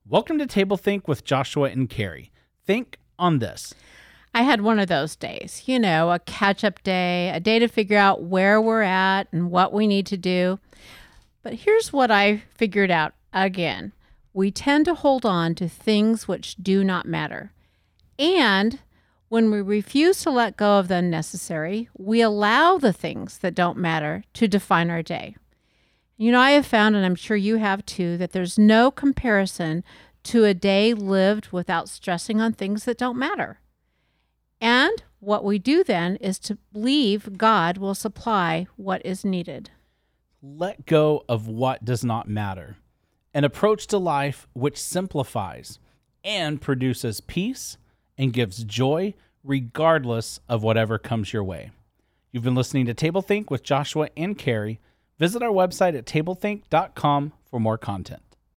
Welcome to Table Think with Joshua and Carrie. Think on this. I had one of those days, a catch-up day, a day to figure out where we're at and what we need to do. But here's what I figured out again. We tend to hold on to things which do not matter. And when we refuse to let go of the unnecessary, we allow the things that don't matter to define our day. I have found, and I'm sure you have too, that there's no comparison to a day lived without stressing on things that don't matter. And what we do then is to believe God will supply what is needed. Let go of what does not matter. An approach to life which simplifies and produces peace and gives joy regardless of whatever comes your way. You've been listening to Table Think with Joshua and Carrie. Visit our website at tablethink.com for more content.